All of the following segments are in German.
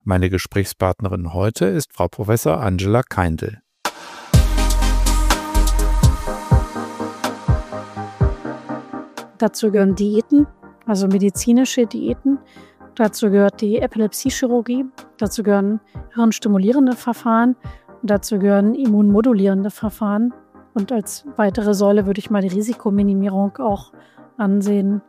Meine Gesprächspartnerin heute ist Frau Professor Angela Kaindl. Dazu gehören Diäten, also medizinische Diäten. Dazu gehört die Epilepsiechirurgie. Dazu gehören hirnstimulierende Verfahren. Dazu gehören immunmodulierende Verfahren. Und als weitere Säule würde ich mal die Risikominimierung auch ansehen.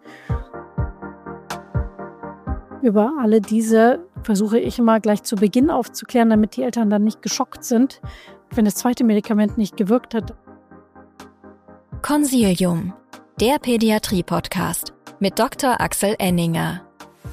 Über alle diese versuche ich immer gleich zu Beginn aufzuklären, damit die Eltern dann nicht geschockt sind, wenn das zweite Medikament nicht gewirkt hat. Consilium, der Pädiatrie-Podcast mit Dr. Axel Enninger.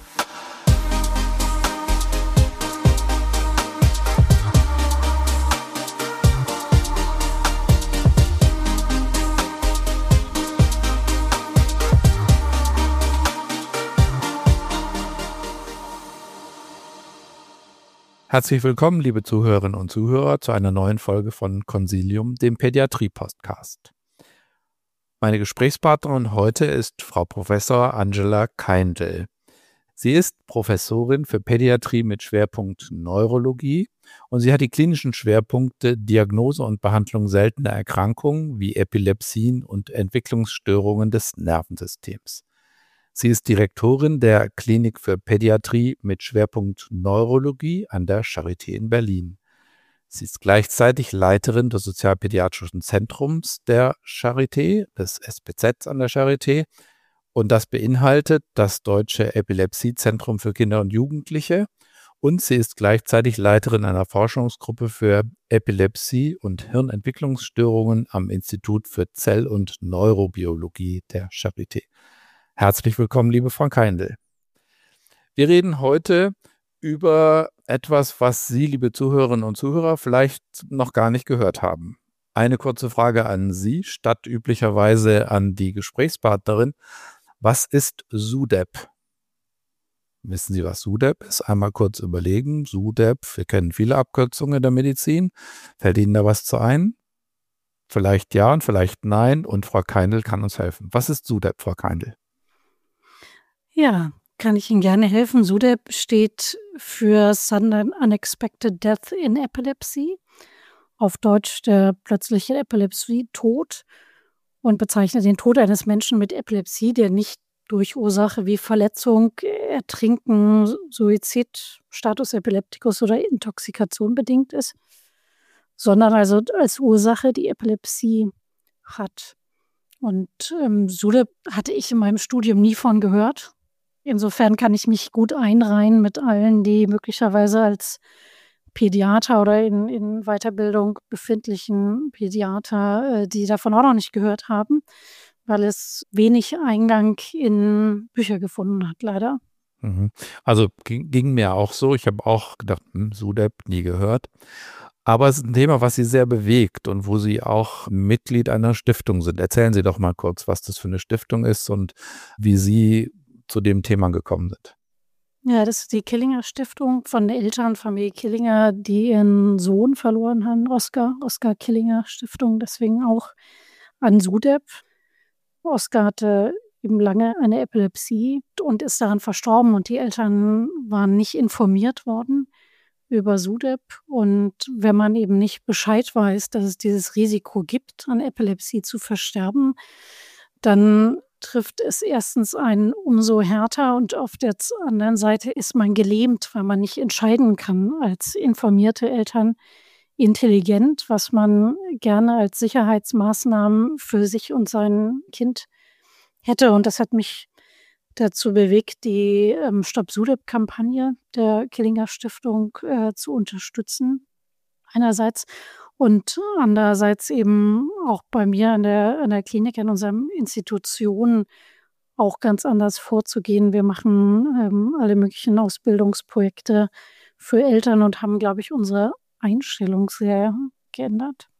Herzlich willkommen, liebe Zuhörerinnen und Zuhörer, zu einer neuen Folge von Consilium, dem Pädiatrie-Podcast. Meine Gesprächspartnerin heute ist Frau Professor Angela Kaindl. Sie ist Professorin für Pädiatrie mit Schwerpunkt Neurologie und sie hat die klinischen Schwerpunkte Diagnose und Behandlung seltener Erkrankungen wie Epilepsien und Entwicklungsstörungen des Nervensystems. Sie ist Direktorin der Klinik für Pädiatrie mit Schwerpunkt Neurologie an der Charité in Berlin. Sie ist gleichzeitig Leiterin des Sozialpädiatrischen Zentrums der Charité, des SPZ an der Charité. Und das beinhaltet das Deutsche Epilepsiezentrum für Kinder und Jugendliche. Und sie ist gleichzeitig Leiterin einer Forschungsgruppe für Epilepsie und Hirnentwicklungsstörungen am Institut für Zell- und Neurobiologie der Charité. Herzlich willkommen, liebe Frau Kaindl. Wir reden heute über etwas, was Sie, liebe Zuhörerinnen und Zuhörer, vielleicht noch gar nicht gehört haben. Eine kurze Frage an Sie, statt üblicherweise an die Gesprächspartnerin. Was ist SUDEP? Wissen Sie, was SUDEP ist? Einmal kurz überlegen. SUDEP, wir kennen viele Abkürzungen in der Medizin. Fällt Ihnen da was zu ein? Vielleicht ja und vielleicht nein. Und Frau Kaindl kann uns helfen. Was ist SUDEP, Frau Kaindl? Ja, kann ich Ihnen gerne helfen. SUDEP steht für Sudden Unexpected Death in Epilepsy, auf Deutsch der plötzliche Epilepsie-Tod, und bezeichnet den Tod eines Menschen mit Epilepsie, der nicht durch Ursache wie Verletzung, Ertrinken, Suizid, Status Epilepticus oder Intoxikation bedingt ist, sondern also als Ursache die Epilepsie hat. Und SUDEP hatte ich in meinem Studium nie von gehört. Insofern kann ich mich gut einreihen mit allen, die möglicherweise als Pädiater oder in Weiterbildung befindlichen Pädiater, die davon auch noch nicht gehört haben, weil es wenig Eingang in Bücher gefunden hat, leider. Also ging mir auch so. Ich habe auch gedacht, SUDEP, nie gehört. Aber es ist ein Thema, was Sie sehr bewegt und wo Sie auch Mitglied einer Stiftung sind. Erzählen Sie doch mal kurz, was das für eine Stiftung ist und wie Sie zu dem Thema gekommen sind. Ja, das ist die Killinger Stiftung von der Elternfamilie Killinger, die ihren Sohn verloren haben, Oskar Killinger Stiftung, deswegen auch an SUDEP. Oskar hatte eben lange eine Epilepsie und ist daran verstorben und die Eltern waren nicht informiert worden über SUDEP. Und wenn man eben nicht Bescheid weiß, dass es dieses Risiko gibt, an Epilepsie zu versterben, dann trifft es erstens einen umso härter und auf der anderen Seite ist man gelähmt, weil man nicht entscheiden kann als informierte Eltern intelligent, was man gerne als Sicherheitsmaßnahmen für sich und sein Kind hätte. Und das hat mich dazu bewegt, die Stop-SUDEP-Kampagne der Killinger Stiftung zu unterstützen, einerseits. Und andererseits eben auch bei mir an der Klinik, in unserem Institution auch ganz anders vorzugehen. Wir machen alle möglichen Ausbildungsprojekte für Eltern und haben, glaube ich, unsere Einstellung sehr geändert.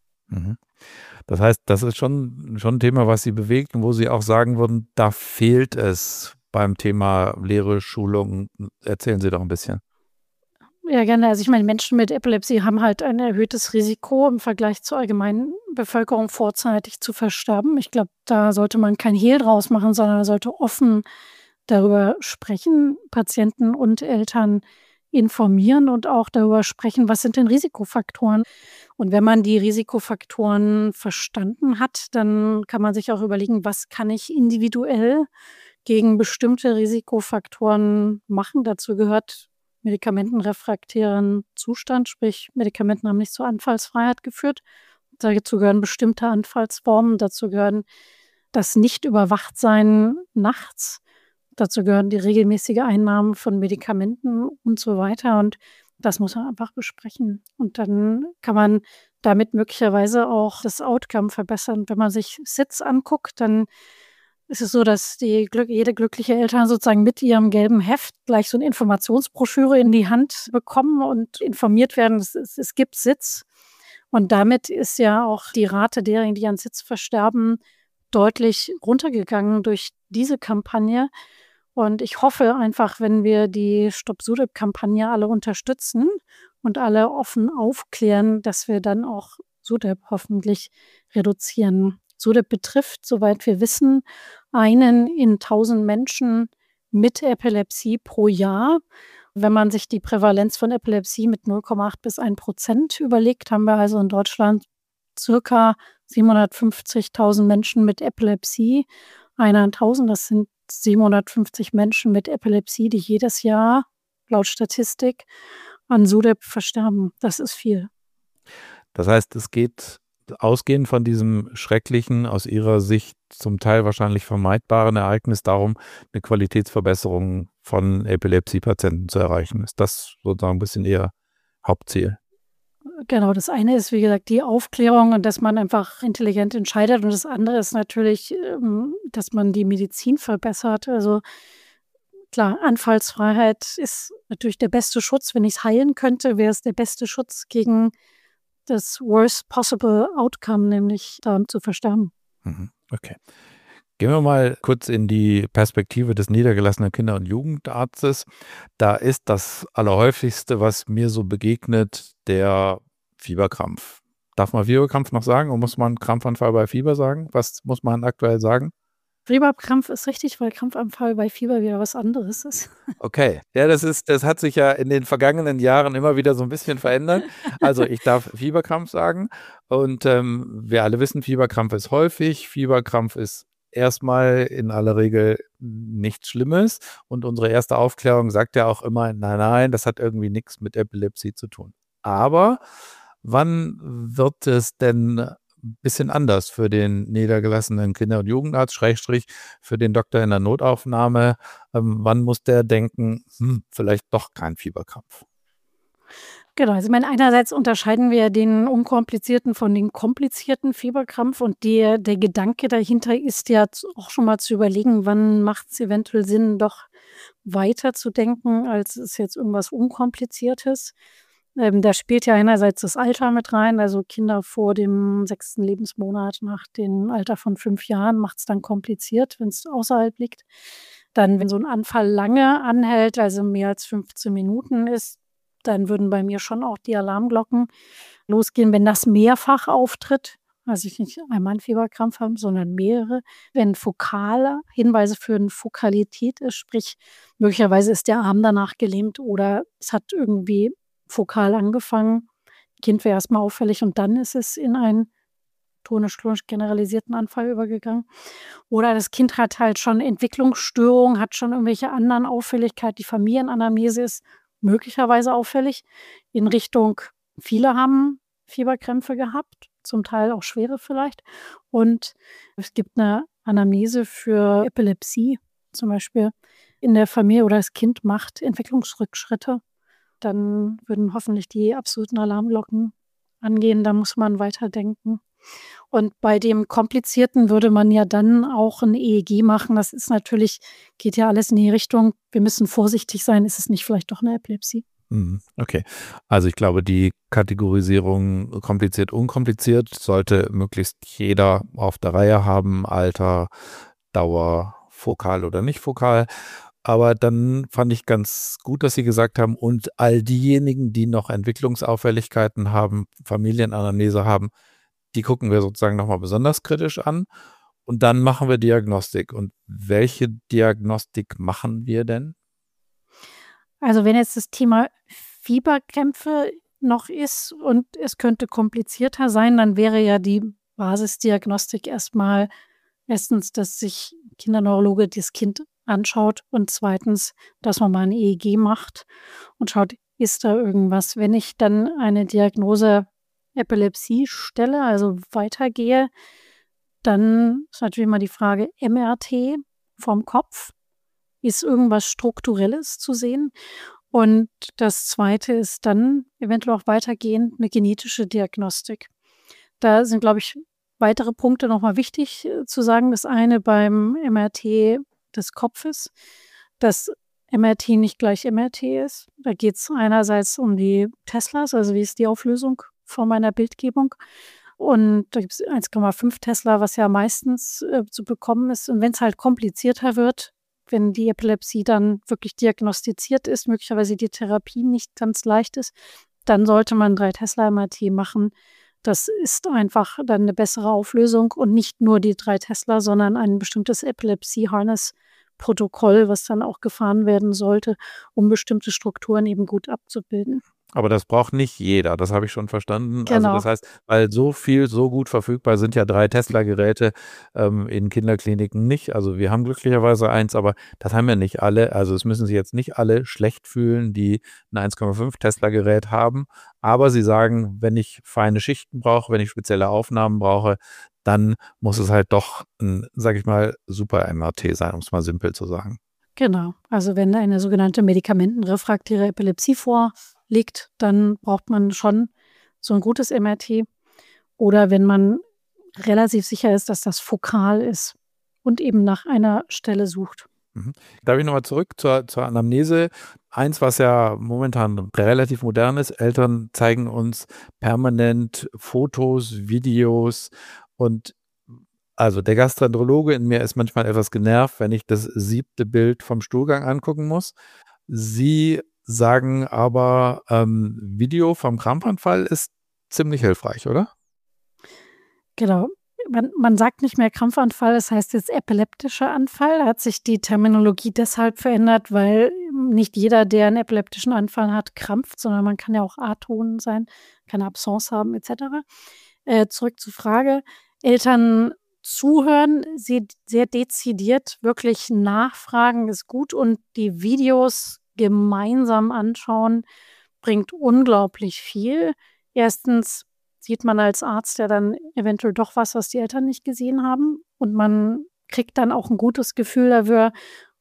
Das heißt, das ist schon ein Thema, was Sie bewegt und wo Sie auch sagen würden, da fehlt es beim Thema Lehre, Schulung. Erzählen Sie doch ein bisschen. Ja, gerne. Also ich meine, Menschen mit Epilepsie haben halt ein erhöhtes Risiko im Vergleich zur allgemeinen Bevölkerung vorzeitig zu versterben. Ich glaube, da sollte man kein Hehl draus machen, sondern sollte offen darüber sprechen, Patienten und Eltern informieren und auch darüber sprechen, was sind denn Risikofaktoren. Und wenn man die Risikofaktoren verstanden hat, dann kann man sich auch überlegen, was kann ich individuell gegen bestimmte Risikofaktoren machen. Dazu gehört medikamentenrefraktären Zustand, sprich Medikamenten haben nicht zur Anfallsfreiheit geführt. Dazu gehören bestimmte Anfallsformen, dazu gehören das Nicht-Überwachtsein nachts, dazu gehören die regelmäßige Einnahme von Medikamenten und so weiter. Und das muss man einfach besprechen. Und dann kann man damit möglicherweise auch das Outcome verbessern. Wenn man sich SIDS anguckt, dann ist es so, dass jede glückliche Eltern sozusagen mit ihrem gelben Heft gleich so eine Informationsbroschüre in die Hand bekommen und informiert werden, es gibt SIDS. Und damit ist ja auch die Rate derjenigen, die an SIDS versterben, deutlich runtergegangen durch diese Kampagne. Und ich hoffe einfach, wenn wir die Stop-SUDEP-Kampagne alle unterstützen und alle offen aufklären, dass wir dann auch SUDEP hoffentlich reduzieren. SUDEP betrifft, soweit wir wissen, einen in 1000 Menschen mit Epilepsie pro Jahr. Wenn man sich die Prävalenz von Epilepsie mit 0,8 bis 1% überlegt, haben wir also in Deutschland circa 750.000 Menschen mit Epilepsie. Einer in 1000, das sind 750 Menschen mit Epilepsie, die jedes Jahr laut Statistik an SUDEP versterben. Das ist viel. Das heißt, es geht ausgehend von diesem schrecklichen, aus Ihrer Sicht zum Teil wahrscheinlich vermeidbaren Ereignis darum, eine Qualitätsverbesserung von Epilepsiepatienten zu erreichen. Ist das sozusagen ein bisschen Ihr Hauptziel? Genau, das eine ist, wie gesagt, die Aufklärung und dass man einfach intelligent entscheidet. Und das andere ist natürlich, dass man die Medizin verbessert. Also klar, Anfallsfreiheit ist natürlich der beste Schutz. Wenn ich es heilen könnte, wäre es der beste Schutz gegen das worst possible outcome, nämlich daran zu versterben. Okay. Gehen wir mal kurz in die Perspektive des niedergelassenen Kinder- und Jugendarztes. Da ist das Allerhäufigste, was mir so begegnet, der Fieberkrampf. Darf man Fieberkrampf noch sagen und muss man Krampfanfall bei Fieber sagen? Was muss man aktuell sagen? Fieberkrampf ist richtig, weil Krampfanfall bei Fieber wieder was anderes ist. Okay, ja, das hat sich ja in den vergangenen Jahren immer wieder so ein bisschen verändert. Also ich darf Fieberkrampf sagen und wir alle wissen, Fieberkrampf ist häufig. Fieberkrampf ist erstmal in aller Regel nichts Schlimmes und unsere erste Aufklärung sagt ja auch immer, nein, das hat irgendwie nichts mit Epilepsie zu tun. Aber wann wird es denn ein bisschen anders für den niedergelassenen Kinder- und Jugendarzt, Schrägstrich für den Doktor in der Notaufnahme? Wann muss der denken, vielleicht doch kein Fieberkrampf? Genau, also ich meine, einerseits unterscheiden wir den unkomplizierten von dem komplizierten Fieberkrampf und der Gedanke dahinter ist ja auch schon mal zu überlegen, wann macht es eventuell Sinn, doch weiterzudenken, als es jetzt irgendwas Unkompliziertes. Da spielt ja einerseits das Alter mit rein, also Kinder vor dem 6. Lebensmonat nach dem Alter von 5 Jahren macht es dann kompliziert, wenn es außerhalb liegt. Dann, wenn so ein Anfall lange anhält, also mehr als 15 Minuten ist, dann würden bei mir schon auch die Alarmglocken losgehen, wenn das mehrfach auftritt, also ich nicht einmal einen Fieberkrampf habe, sondern mehrere. Wenn fokale Hinweise für eine Fokalität ist, sprich möglicherweise ist der Arm danach gelähmt oder es hat irgendwie fokal angefangen. Kind wäre erstmal auffällig und dann ist es in einen tonisch-klonisch generalisierten Anfall übergegangen. Oder das Kind hat halt schon Entwicklungsstörungen, hat schon irgendwelche anderen Auffälligkeiten. Die Familienanamnese ist möglicherweise auffällig in Richtung, viele haben Fieberkrämpfe gehabt, zum Teil auch schwere vielleicht. Und es gibt eine Anamnese für Epilepsie zum Beispiel in der Familie oder das Kind macht Entwicklungsrückschritte. Dann würden hoffentlich die absoluten Alarmglocken angehen. Da muss man weiterdenken. Und bei dem Komplizierten würde man ja dann auch ein EEG machen. Das ist natürlich, geht ja alles in die Richtung, wir müssen vorsichtig sein, ist es nicht vielleicht doch eine Epilepsie? Okay, also ich glaube, die Kategorisierung kompliziert, unkompliziert sollte möglichst jeder auf der Reihe haben, Alter, Dauer, fokal oder nicht fokal. Aber dann fand ich ganz gut, dass Sie gesagt haben, und all diejenigen, die noch Entwicklungsauffälligkeiten haben, Familienanamnese haben, die gucken wir sozusagen nochmal besonders kritisch an. Und dann machen wir Diagnostik. Und welche Diagnostik machen wir denn? Also wenn jetzt das Thema Fieberkrämpfe noch ist und es könnte komplizierter sein, dann wäre ja die Basisdiagnostik erstmal erstens, dass sich Kinderneurologe das Kind anschaut und zweitens, dass man mal ein EEG macht und schaut, ist da irgendwas. Wenn ich dann eine Diagnose Epilepsie stelle, also weitergehe, dann ist natürlich immer die Frage MRT vom Kopf. Ist irgendwas Strukturelles zu sehen? Und das Zweite ist dann eventuell auch weitergehend eine genetische Diagnostik. Da sind, glaube ich, weitere Punkte nochmal wichtig zu sagen. Das eine beim MRT des Kopfes, dass MRT nicht gleich MRT ist. Da geht es einerseits um die Teslas, also wie ist die Auflösung von meiner Bildgebung. Und da gibt es 1,5 Tesla, was ja meistens zu bekommen ist. Und wenn es halt komplizierter wird, wenn die Epilepsie dann wirklich diagnostiziert ist, möglicherweise die Therapie nicht ganz leicht ist, dann sollte man 3 Tesla MRT machen. Das ist einfach dann eine bessere Auflösung und nicht nur die 3 Tesla, sondern ein bestimmtes Epilepsie-Harness-Protokoll, was dann auch gefahren werden sollte, um bestimmte Strukturen eben gut abzubilden. Aber das braucht nicht jeder, das habe ich schon verstanden. Genau. Also das heißt, weil so viel, so gut verfügbar sind ja 3 Tesla-Geräte in Kinderkliniken nicht. Also wir haben glücklicherweise eins, aber das haben ja nicht alle. Also es müssen sich jetzt nicht alle schlecht fühlen, die ein 1,5 Tesla-Gerät haben. Aber sie sagen, wenn ich feine Schichten brauche, wenn ich spezielle Aufnahmen brauche, dann muss es halt doch ein, sag ich mal, Super-MRT sein, um es mal simpel zu sagen. Genau. Also wenn eine sogenannte medikamentenrefraktäre Epilepsie vorliegt, dann braucht man schon so ein gutes MRT. Oder wenn man relativ sicher ist, dass das fokal ist und eben nach einer Stelle sucht. Darf ich nochmal zurück zur Anamnese? Eins, was ja momentan relativ modern ist, Eltern zeigen uns permanent Fotos, Videos und also der Gastroenterologe in mir ist manchmal etwas genervt, wenn ich das 7. Bild vom Stuhlgang angucken muss. Sie sagen aber, Video vom Krampfanfall ist ziemlich hilfreich, oder? Genau. Man sagt nicht mehr Krampfanfall, das heißt jetzt epileptischer Anfall. Da hat sich die Terminologie deshalb verändert, weil nicht jeder, der einen epileptischen Anfall hat, krampft, sondern man kann ja auch Aton sein, kann Absence haben etc. Zurück zur Frage. Eltern zuhören, sie sehr dezidiert wirklich nachfragen ist gut und die Videos gemeinsam anschauen bringt unglaublich viel. Erstens sieht man als Arzt ja dann eventuell doch was die Eltern nicht gesehen haben und man kriegt dann auch ein gutes Gefühl dafür,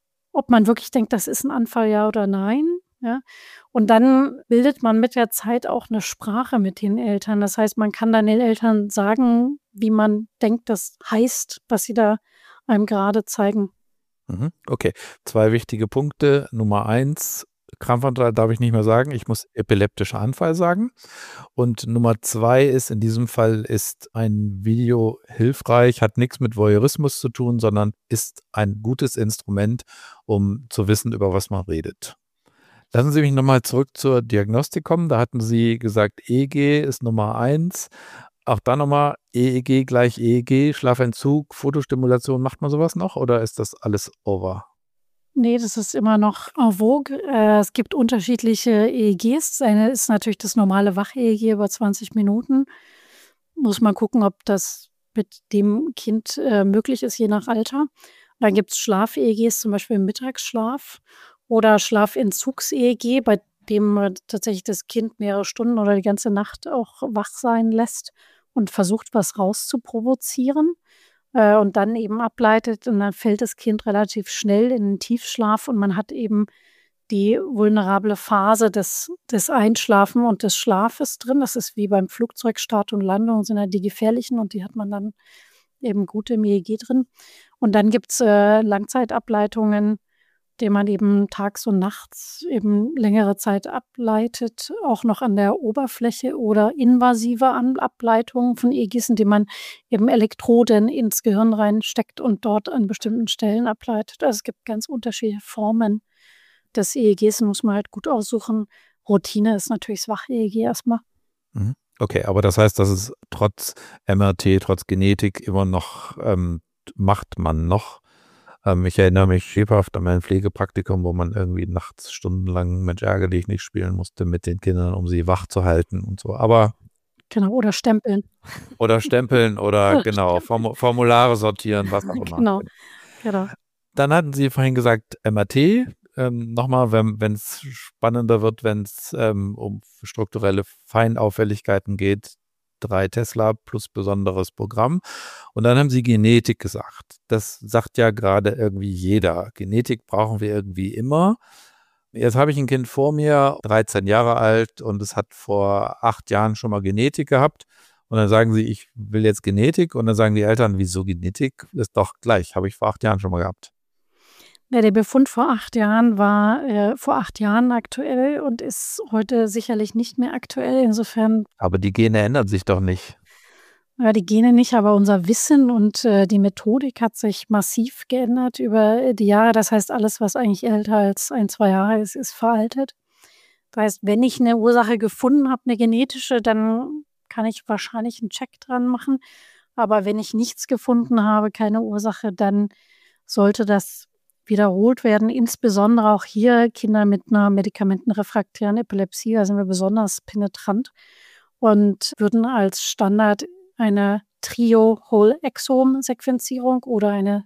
ob man wirklich denkt, das ist ein Anfall, ja oder nein. Ja? Und dann bildet man mit der Zeit auch eine Sprache mit den Eltern. Das heißt, man kann dann den Eltern sagen, wie man denkt, das heißt, was sie da einem gerade zeigen. Okay, 2 wichtige Punkte. Nummer 1, Krampfanfall darf ich nicht mehr sagen, ich muss epileptischer Anfall sagen. Und Nummer 2 ist, in diesem Fall ist ein Video hilfreich, hat nichts mit Voyeurismus zu tun, sondern ist ein gutes Instrument, um zu wissen, über was man redet. Lassen Sie mich nochmal zurück zur Diagnostik kommen. Da hatten Sie gesagt, EEG ist Nummer 1. Auch da nochmal EEG gleich EEG, Schlafentzug, Photostimulation, macht man sowas noch oder ist das alles over? Nee, das ist immer noch en vogue. Es gibt unterschiedliche EEGs. Das eine ist natürlich das normale Wach-EEG über 20 Minuten. Muss man gucken, ob das mit dem Kind möglich ist, je nach Alter. Dann gibt es Schlaf-EEGs, zum Beispiel im Mittagsschlaf oder Schlafentzugs-EEG, bei dem man tatsächlich das Kind mehrere Stunden oder die ganze Nacht auch wach sein lässt und versucht, was rauszuprovozieren. Und dann eben ableitet und dann fällt das Kind relativ schnell in den Tiefschlaf und man hat eben die vulnerable Phase des Einschlafen und des Schlafes drin. Das ist wie beim Flugzeugstart und Landung, sind ja die gefährlichen und die hat man dann eben gut im EEG drin. Und dann gibt es Langzeitableitungen, die man eben tags und nachts eben längere Zeit ableitet, auch noch an der Oberfläche oder invasive Ableitungen von EEGs, indem man eben Elektroden ins Gehirn reinsteckt und dort an bestimmten Stellen ableitet. Also es gibt ganz unterschiedliche Formen des EEGs, muss man halt gut aussuchen. Routine ist natürlich das Wach-EEG erstmal. Okay, aber das heißt, dass es trotz MRT, trotz Genetik immer noch, macht man noch. Ich erinnere mich lebhaft an mein Pflegepraktikum, wo man irgendwie nachts stundenlang Mensch ärgere dich nicht spielen musste mit den Kindern, um sie wach zu halten und so. Aber Genau, oder stempeln. oder stempeln oder genau, Formulare sortieren, was auch immer. Genau. Dann hatten Sie vorhin gesagt, MRT. Nochmal, wenn es spannender wird, wenn es um strukturelle Feinauffälligkeiten geht, 3 Tesla plus besonderes Programm. Und dann haben Sie Genetik gesagt. Das sagt ja gerade irgendwie jeder. Genetik brauchen wir irgendwie immer. Jetzt habe ich ein Kind vor mir, 13 Jahre alt, und es hat vor 8 Jahren schon mal Genetik gehabt. Und dann sagen sie, ich will jetzt Genetik. Und dann sagen die Eltern, wieso Genetik? Ist doch gleich, habe ich vor 8 Jahren schon mal gehabt. Ja, der Befund vor 8 Jahren war vor 8 Jahren aktuell und ist heute sicherlich nicht mehr aktuell. Insofern. Aber die Gene ändern sich doch nicht. Ja, die Gene nicht, aber unser Wissen und die Methodik hat sich massiv geändert über die Jahre. Das heißt, alles, was eigentlich älter als 1, 2 Jahre ist, ist veraltet. Das heißt, wenn ich eine Ursache gefunden habe, eine genetische, dann kann ich wahrscheinlich einen Check dran machen. Aber wenn ich nichts gefunden habe, keine Ursache, dann sollte das wiederholt werden. Insbesondere auch hier Kinder mit einer medikamentenrefraktären Epilepsie, da sind wir besonders penetrant und würden als Standard eine Trio-Whole-Exome-Sequenzierung oder eine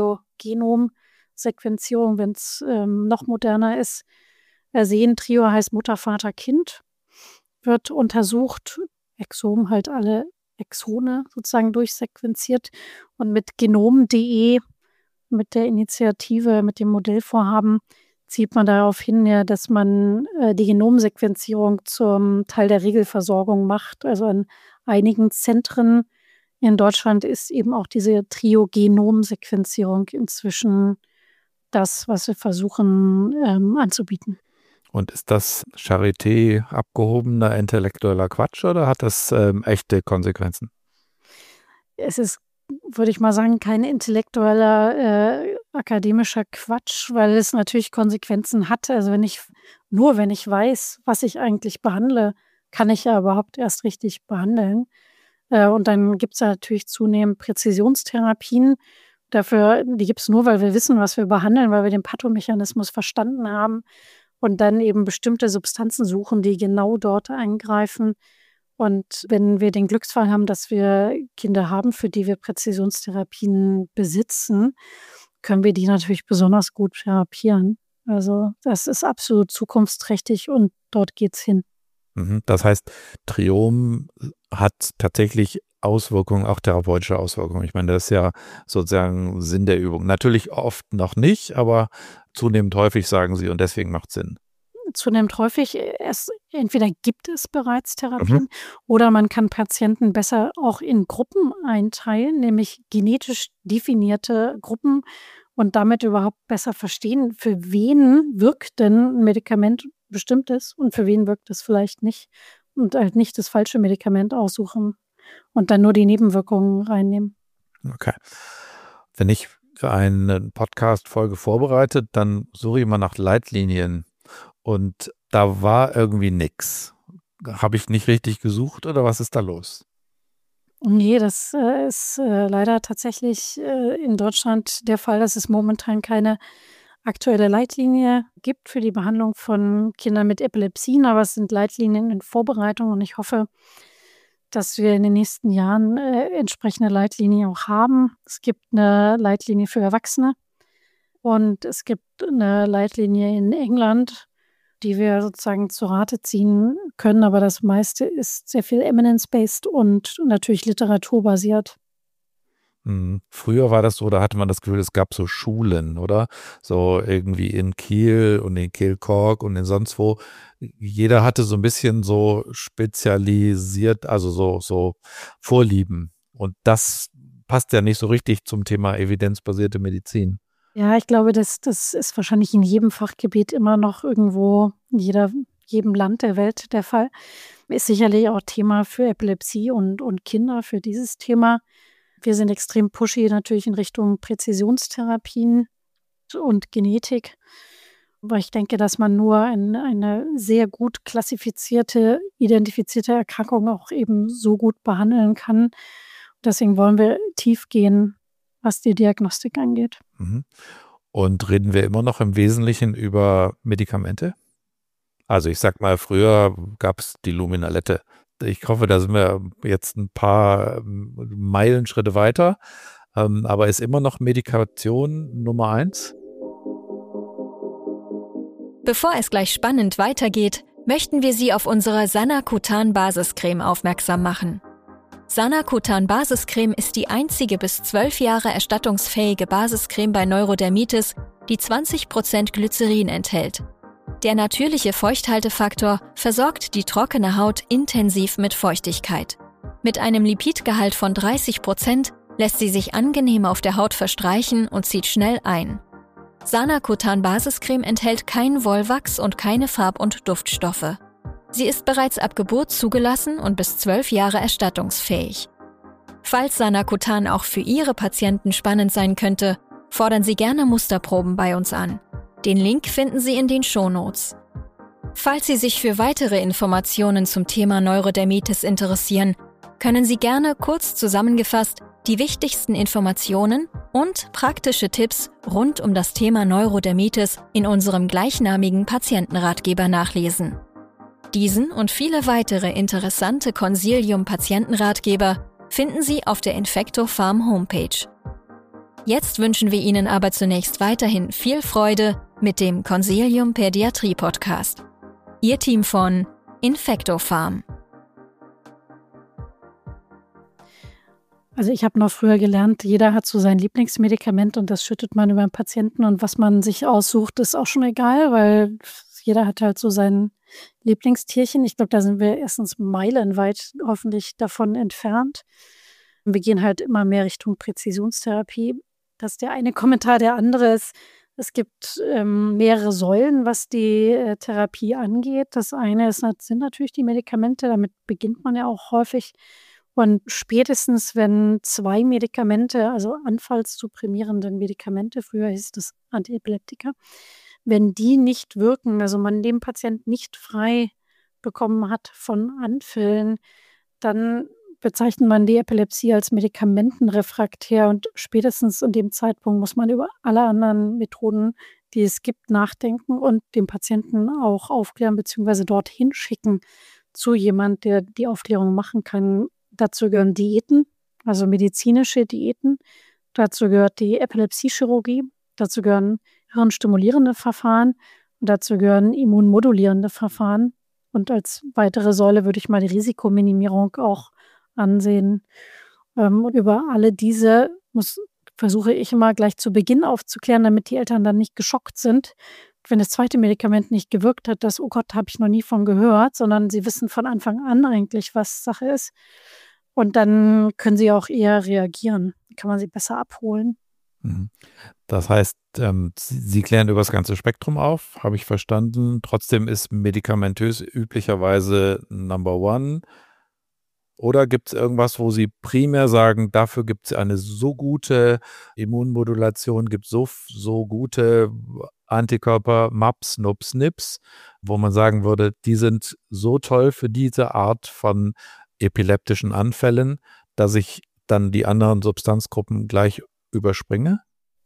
Trio-Genom-Sequenzierung, wenn es noch moderner ist, sehen. Trio heißt Mutter, Vater, Kind, wird untersucht, Exom halt alle Exone sozusagen durchsequenziert und mit genom.de, mit der Initiative, mit dem Modellvorhaben, zielt man darauf hin, ja, dass man die Genomsequenzierung zum Teil der Regelversorgung macht. Also an einigen Zentren in Deutschland ist eben auch diese Trio-Genom-Sequenzierung inzwischen das, was wir versuchen anzubieten. Und ist das Charité abgehobener intellektueller Quatsch oder hat das echte Konsequenzen? Es ist, würde ich mal sagen, kein intellektueller akademischer Quatsch, weil es natürlich Konsequenzen hat. Also wenn ich weiß, was ich eigentlich behandle, kann ich ja überhaupt erst richtig behandeln. Und dann gibt es ja natürlich zunehmend Präzisionstherapien. Die gibt es nur, weil wir wissen, was wir behandeln, weil wir den Pathomechanismus verstanden haben und dann eben bestimmte Substanzen suchen, die genau dort eingreifen. Und wenn wir den Glücksfall haben, dass wir Kinder haben, für die wir Präzisionstherapien besitzen, können wir die natürlich besonders gut therapieren. Also das ist absolut zukunftsträchtig und dort geht's hin. Das heißt, Triom hat tatsächlich Auswirkungen, auch therapeutische Auswirkungen. Ich meine, das ist ja sozusagen Sinn der Übung. Natürlich oft noch nicht, aber zunehmend häufig, sagen Sie, und deswegen macht es Sinn. Zunehmend häufig, entweder gibt es bereits Therapien oder man kann Patienten besser auch in Gruppen einteilen, nämlich genetisch definierte Gruppen und damit überhaupt besser verstehen, für wen wirkt denn ein Medikament bestimmtes und für wen wirkt es vielleicht nicht und halt nicht das falsche Medikament aussuchen und dann nur die Nebenwirkungen reinnehmen. Okay. Wenn ich eine Podcast-Folge vorbereite, dann suche ich immer nach Leitlinien. Und da war irgendwie nix. Habe ich nicht richtig gesucht oder was ist da los? Nee, das ist leider tatsächlich in Deutschland der Fall, dass es momentan keine aktuelle Leitlinie gibt für die Behandlung von Kindern mit Epilepsien, aber es sind Leitlinien in Vorbereitung und ich hoffe, dass wir in den nächsten Jahren entsprechende Leitlinien auch haben. Es gibt eine Leitlinie für Erwachsene und es gibt eine Leitlinie in England, die wir sozusagen zu Rate ziehen können, aber das meiste ist sehr viel evidence-based und natürlich literaturbasiert. Früher war das so, da hatte man das Gefühl, es gab so Schulen, oder? So irgendwie in Kiel und in Kehl-Kork und in sonst wo. Jeder hatte so ein bisschen so spezialisiert, also so Vorlieben. Und das passt ja nicht so richtig zum Thema evidenzbasierte Medizin. Ja, ich glaube, das ist wahrscheinlich in jedem Fachgebiet immer noch irgendwo, jedem Land der Welt der Fall. Ist sicherlich auch Thema für Epilepsie und Kinder für dieses Thema. Wir sind extrem pushy natürlich in Richtung Präzisionstherapien und Genetik. Aber ich denke, dass man nur eine sehr gut klassifizierte, identifizierte Erkrankung auch eben so gut behandeln kann. Deswegen wollen wir tief gehen was die Diagnostik angeht. Mhm. Und reden wir immer noch im Wesentlichen über Medikamente? Also ich sag mal, früher gab es die Luminalette. Ich hoffe, da sind wir jetzt ein paar Meilenschritte weiter. Aber ist immer noch Medikation Nummer 1? Bevor es gleich spannend weitergeht, möchten wir Sie auf unsere Sanakutan Basiscreme aufmerksam machen. Sanakutan Basiscreme ist die einzige bis 12 Jahre erstattungsfähige Basiscreme bei Neurodermitis, die 20% Glycerin enthält. Der natürliche Feuchthaltefaktor versorgt die trockene Haut intensiv mit Feuchtigkeit. Mit einem Lipidgehalt von 30% lässt sie sich angenehm auf der Haut verstreichen und zieht schnell ein. Sanakutan Basiscreme enthält kein Wollwachs und keine Farb- und Duftstoffe. Sie ist bereits ab Geburt zugelassen und bis 12 Jahre erstattungsfähig. Falls Sanakutan auch für Ihre Patienten spannend sein könnte, fordern Sie gerne Musterproben bei uns an. Den Link finden Sie in den Shownotes. Falls Sie sich für weitere Informationen zum Thema Neurodermitis interessieren, können Sie gerne kurz zusammengefasst die wichtigsten Informationen und praktische Tipps rund um das Thema Neurodermitis in unserem gleichnamigen Patientenratgeber nachlesen. Diesen und viele weitere interessante Consilium-Patientenratgeber finden Sie auf der Infectopharm Homepage. Jetzt wünschen wir Ihnen aber zunächst weiterhin viel Freude mit dem Consilium Pädiatrie Podcast. Ihr Team von Infectopharm. Also ich habe noch früher gelernt, jeder hat so sein Lieblingsmedikament und das schüttet man über den Patienten und was man sich aussucht, ist auch schon egal, weil jeder hat halt so sein Lieblingstierchen. Ich glaube, da sind wir erstens meilenweit hoffentlich davon entfernt. Wir gehen halt immer mehr Richtung Präzisionstherapie. Das ist der eine Kommentar. Der andere ist, es gibt mehrere Säulen, was die Therapie angeht. Das eine sind natürlich die Medikamente, damit beginnt man ja auch häufig. Und spätestens, wenn 2 Medikamente, also anfallssuprimierende Medikamente, früher hieß das Antiepileptika, wenn die nicht wirken, also man den Patienten nicht frei bekommen hat von Anfällen, dann bezeichnet man die Epilepsie als medikamentenrefraktär und spätestens in dem Zeitpunkt muss man über alle anderen Methoden, die es gibt, nachdenken und den Patienten auch aufklären bzw. dorthin schicken zu jemand, der die Aufklärung machen kann. Dazu gehören Diäten, also medizinische Diäten. Dazu gehört die Epilepsiechirurgie. Dazu gehören hirnstimulierende Verfahren. Und dazu gehören immunmodulierende Verfahren. Und als weitere Säule würde ich mal die Risikominimierung auch ansehen. Über alle diese versuche ich immer gleich zu Beginn aufzuklären, damit die Eltern dann nicht geschockt sind, wenn das zweite Medikament nicht gewirkt hat, dass, oh Gott, habe ich noch nie von gehört, sondern sie wissen von Anfang an eigentlich, was Sache ist. Und dann können sie auch eher reagieren. Kann man sie besser abholen. Das heißt, Sie klären über das ganze Spektrum auf, habe ich verstanden. Trotzdem ist medikamentös üblicherweise Number One. Oder gibt es irgendwas, wo Sie primär sagen, dafür gibt es eine so gute Immunmodulation, gibt es so gute Antikörper, MAPS, NUPS, NIPS, wo man sagen würde, die sind so toll für diese Art von epileptischen Anfällen, dass ich dann die anderen Substanzgruppen gleich überspringe?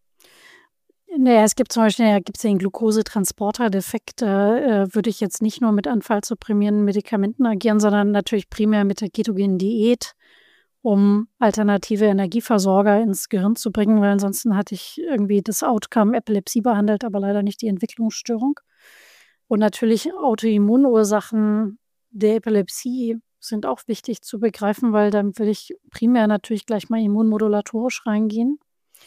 Naja, es gibt zum Beispiel den Glukosetransporterdefekt. Da würde ich jetzt nicht nur mit anfallsupprimierenden Medikamenten agieren, sondern natürlich primär mit der ketogenen Diät, um alternative Energieversorger ins Gehirn zu bringen, weil ansonsten hatte ich irgendwie das Outcome Epilepsie behandelt, aber leider nicht die Entwicklungsstörung. Und natürlich Autoimmunursachen der Epilepsie sind auch wichtig zu begreifen, weil dann will ich primär natürlich gleich mal immunmodulatorisch reingehen.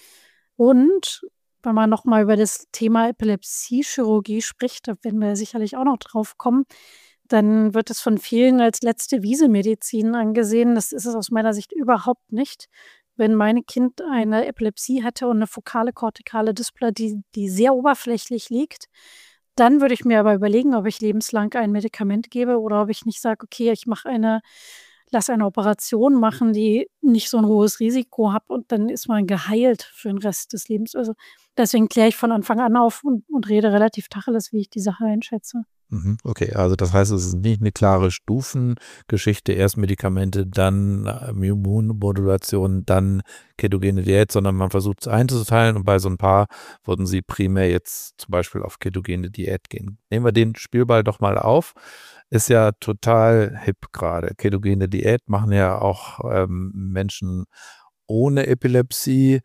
Und wenn man nochmal über das Thema Epilepsiechirurgie spricht, da werden wir sicherlich auch noch drauf kommen, dann wird es von vielen als letzte Wieselmedizin angesehen. Das ist es aus meiner Sicht überhaupt nicht. Wenn mein Kind eine Epilepsie hätte und eine fokale kortikale Dysplasie, die sehr oberflächlich liegt, dann würde ich mir aber überlegen, ob ich lebenslang ein Medikament gebe oder ob ich nicht sage, okay, ich lasse eine Operation machen, die nicht so ein hohes Risiko hat und dann ist man geheilt für den Rest des Lebens. Also deswegen kläre ich von Anfang an auf und rede relativ tacheles, wie ich die Sache einschätze. Okay, also das heißt, es ist nicht eine klare Stufengeschichte, erst Medikamente, dann Immunmodulation, dann ketogene Diät, sondern man versucht es einzuteilen und bei so ein paar würden Sie primär jetzt zum Beispiel auf ketogene Diät gehen. Nehmen wir den Spielball doch mal auf. Ist ja total hip gerade. Ketogene Diät machen ja auch Menschen ohne Epilepsie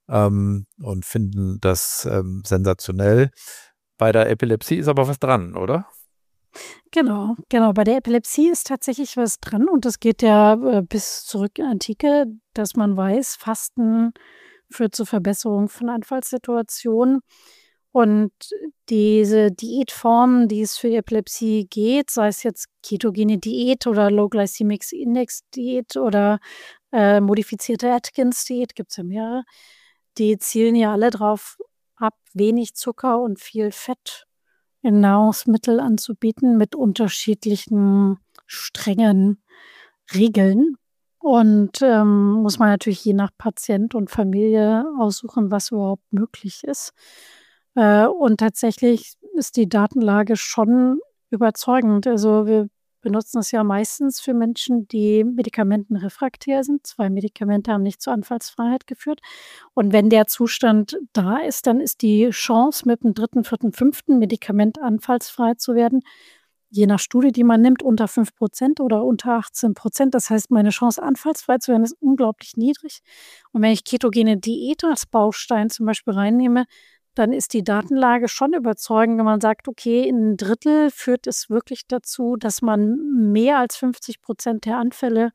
und finden das sensationell. Bei der Epilepsie ist aber was dran, oder? Genau. Bei der Epilepsie ist tatsächlich was dran und das geht ja bis zurück in die Antike, dass man weiß, Fasten führt zur Verbesserung von Anfallssituationen. Und diese Diätformen, die es für die Epilepsie geht, sei es jetzt ketogene Diät oder Low Glycemic Index Diät oder modifizierte Atkins Diät, gibt es ja mehrere, die zielen ja alle drauf ab, wenig Zucker und viel Fett in Nahrungsmittel anzubieten mit unterschiedlichen strengen Regeln. Und muss man natürlich je nach Patient und Familie aussuchen, was überhaupt möglich ist. Und tatsächlich ist die Datenlage schon überzeugend. Also wir benutzen es ja meistens für Menschen, die medikamentenrefraktär sind. 2 Medikamente haben nicht zur Anfallsfreiheit geführt. Und wenn der Zustand da ist, dann ist die Chance, mit dem 3., 4., 5. Medikament anfallsfrei zu werden, je nach Studie, die man nimmt, unter 5% oder unter 18%. Das heißt, meine Chance, anfallsfrei zu werden, ist unglaublich niedrig. Und wenn ich ketogene Diät als Baustein zum Beispiel reinnehme, dann ist die Datenlage schon überzeugend, wenn man sagt, okay, in 1/3 führt es wirklich dazu, dass man mehr als 50% der Anfälle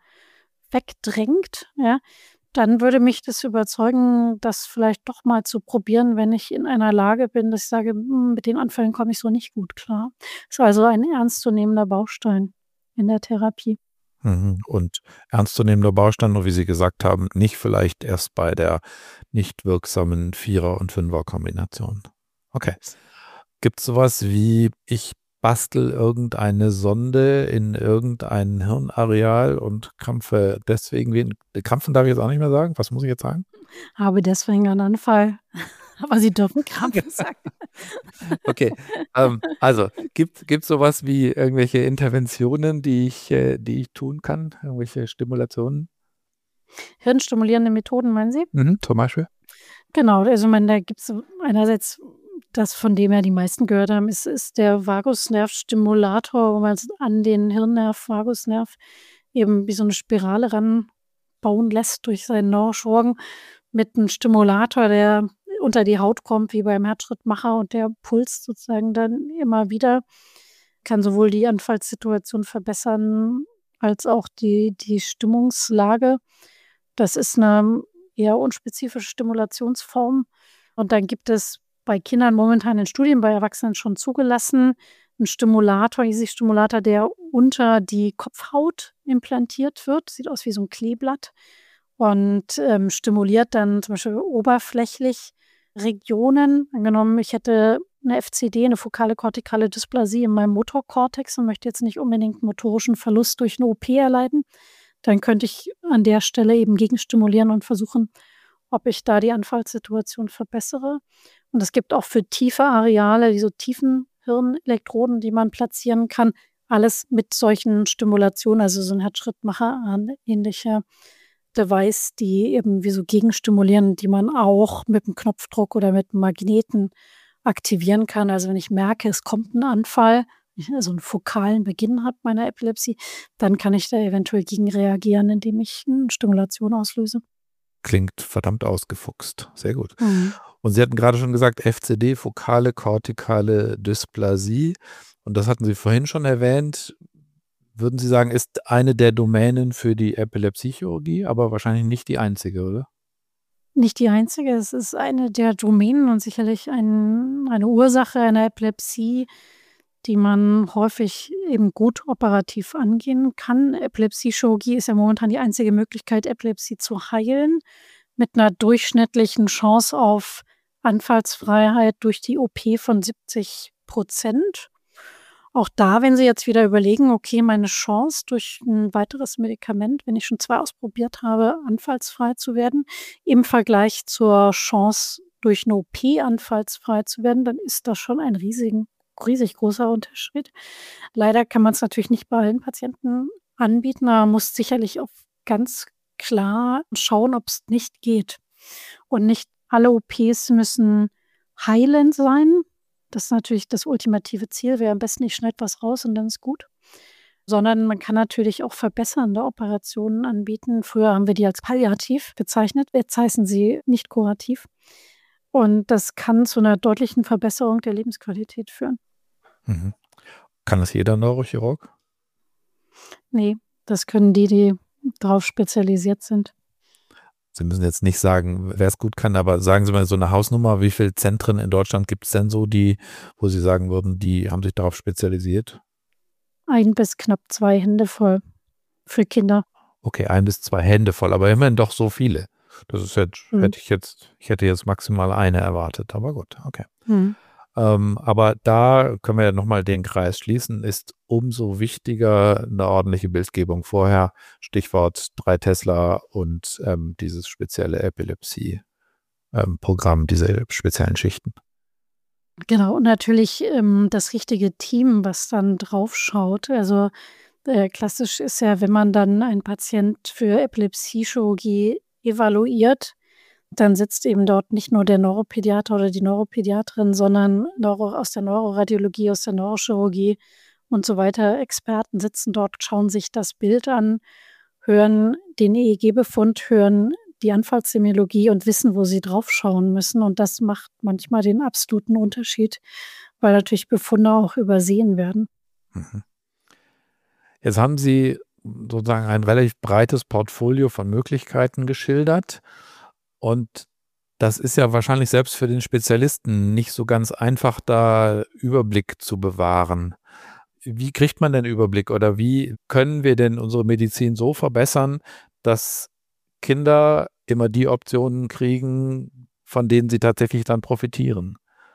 wegdrängt, ja, dann würde mich das überzeugen, das vielleicht doch mal zu probieren, wenn ich in einer Lage bin, dass ich sage, mit den Anfällen komme ich so nicht gut klar. Ist also ein ernstzunehmender Baustein in der Therapie. Und ernstzunehmender Baustein, und wie Sie gesagt haben, nicht vielleicht erst bei der nicht wirksamen 4er- und 5er-Kombination. Okay. Gibt es sowas wie, ich bastel irgendeine Sonde in irgendein Hirnareal und krampfe deswegen, krampfen darf ich jetzt auch nicht mehr sagen, was muss ich jetzt sagen? Habe deswegen einen Anfall. Aber Sie dürfen Krampf sagen. Okay, also gibt sowas wie irgendwelche Interventionen, die ich tun kann? Irgendwelche Stimulationen? Hirnstimulierende Methoden, meinen Sie? Zum Beispiel? Genau, also da gibt es einerseits das, von dem ja die meisten gehört haben, ist der Vagusnervstimulator, wo man an den Hirnnerv, Vagusnerv, eben wie so eine Spirale ranbauen lässt durch seinen Neurchirurgen mit einem Stimulator, der unter die Haut kommt, wie beim Herzschrittmacher, und der pulst sozusagen dann immer wieder, kann sowohl die Anfallssituation verbessern als auch die Stimmungslage. Das ist eine eher unspezifische Stimulationsform. Und dann gibt es bei Kindern momentan in Studien, bei Erwachsenen schon zugelassen, einen Stimulator, Easy-Stimulator, der unter die Kopfhaut implantiert wird. Sieht aus wie so ein Kleeblatt und stimuliert dann zum Beispiel oberflächlich Regionen. Angenommen, ich hätte eine FCD, eine fokale kortikale Dysplasie in meinem Motorkortex und möchte jetzt nicht unbedingt motorischen Verlust durch eine OP erleiden, dann könnte ich an der Stelle eben gegenstimulieren und versuchen, ob ich da die Anfallssituation verbessere. Und es gibt auch für tiefe Areale, diese tiefen Hirnelektroden, die man platzieren kann, alles mit solchen Stimulationen, also so ein Herzschrittmacher, ein ähnlicher Device, die eben wie so gegenstimulieren, die man auch mit einem Knopfdruck oder mit einem Magneten aktivieren kann. Also wenn ich merke, es kommt ein Anfall, ich also einen fokalen Beginn habe meiner Epilepsie, dann kann ich da eventuell gegen reagieren, indem ich eine Stimulation auslöse. Klingt verdammt ausgefuchst. Sehr gut. Und Sie hatten gerade schon gesagt, FCD, fokale kortikale Dysplasie. Und das hatten Sie vorhin schon erwähnt. Würden Sie sagen, ist eine der Domänen für die Epilepsiechirurgie, aber wahrscheinlich nicht die einzige, oder? Nicht die einzige, es ist eine der Domänen und sicherlich eine Ursache einer Epilepsie, die man häufig eben gut operativ angehen kann. Epilepsiechirurgie ist ja momentan die einzige Möglichkeit, Epilepsie zu heilen, mit einer durchschnittlichen Chance auf Anfallsfreiheit durch die OP von 70%. Auch da, wenn Sie jetzt wieder überlegen, okay, meine Chance durch ein weiteres Medikament, wenn ich schon 2 ausprobiert habe, anfallsfrei zu werden, im Vergleich zur Chance, durch eine OP anfallsfrei zu werden, dann ist das schon ein riesig großer Unterschied. Leider kann man es natürlich nicht bei allen Patienten anbieten. Man muss sicherlich auch ganz klar schauen, ob es nicht geht. Und nicht alle OPs müssen heilend sein. Das ist natürlich das ultimative Ziel. Wäre am besten, ich schneide was raus und dann ist gut. Sondern man kann natürlich auch verbessernde Operationen anbieten. Früher haben wir die als palliativ bezeichnet. Jetzt heißen sie nicht kurativ. Und das kann zu einer deutlichen Verbesserung der Lebensqualität führen. Mhm. Kann das jeder Neurochirurg? Nee, das können die darauf spezialisiert sind. Sie müssen jetzt nicht sagen, wer es gut kann, aber sagen Sie mal so eine Hausnummer, wie viele Zentren in Deutschland gibt es denn so, wo Sie sagen würden, die haben sich darauf spezialisiert? 1 bis knapp 2 Hände voll für Kinder. Okay, 1 bis 2 Hände voll, aber immerhin doch so viele. Das ist jetzt, ich hätte jetzt maximal eine erwartet, aber gut, okay. Aber da können wir ja nochmal den Kreis schließen, ist umso wichtiger eine ordentliche Bildgebung vorher, Stichwort 3 Tesla und dieses spezielle Epilepsie-Programm, diese speziellen Schichten. Genau, und natürlich das richtige Team, was dann drauf schaut. Also klassisch ist ja, wenn man dann einen Patient für Epilepsiechirurgie evaluiert, dann sitzt eben dort nicht nur der Neuropädiater oder die Neuropädiaterin, sondern aus der Neuroradiologie, aus der Neurochirurgie und so weiter. Experten sitzen dort, schauen sich das Bild an, hören den EEG-Befund, hören die Anfallssemiologie und wissen, wo sie drauf schauen müssen. Und das macht manchmal den absoluten Unterschied, weil natürlich Befunde auch übersehen werden. Jetzt haben Sie sozusagen ein relativ breites Portfolio von Möglichkeiten geschildert. Und das ist ja wahrscheinlich selbst für den Spezialisten nicht so ganz einfach, da Überblick zu bewahren. Wie kriegt man denn Überblick oder wie können wir denn unsere Medizin so verbessern, dass Kinder immer die Optionen kriegen, von denen sie tatsächlich dann profitieren?